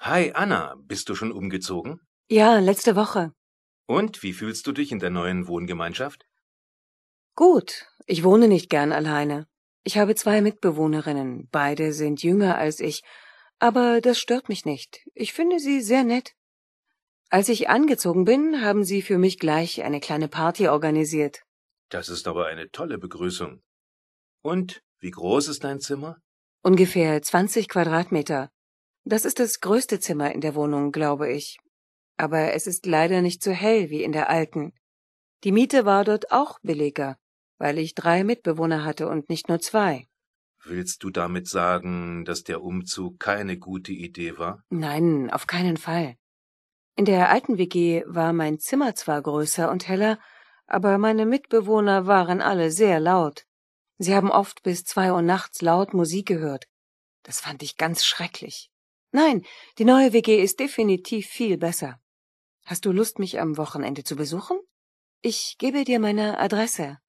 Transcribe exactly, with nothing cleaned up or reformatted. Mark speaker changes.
Speaker 1: Hi Anna, bist du schon umgezogen?
Speaker 2: Ja, letzte Woche.
Speaker 1: Und wie fühlst du dich in der neuen Wohngemeinschaft?
Speaker 2: Gut, ich wohne nicht gern alleine. Ich habe zwei Mitbewohnerinnen, beide sind jünger als ich, aber das stört mich nicht. Ich finde sie sehr nett. Als ich angezogen bin, haben sie für mich gleich eine kleine Party organisiert.
Speaker 1: Das ist aber eine tolle Begrüßung. Und wie groß ist dein Zimmer?
Speaker 2: Ungefähr zwanzig Quadratmeter. Das ist das größte Zimmer in der Wohnung, glaube ich. Aber es ist leider nicht so hell wie in der alten. Die Miete war dort auch billiger, weil ich drei Mitbewohner hatte und nicht nur zwei.
Speaker 1: Willst du damit sagen, dass der Umzug keine gute Idee war?
Speaker 2: Nein, auf keinen Fall. In der alten W G war mein Zimmer zwar größer und heller, aber meine Mitbewohner waren alle sehr laut. Sie haben oft bis zwei Uhr nachts laut Musik gehört. Das fand ich ganz schrecklich. Nein, die neue W G ist definitiv viel besser. Hast du Lust, mich am Wochenende zu besuchen? Ich gebe dir meine Adresse.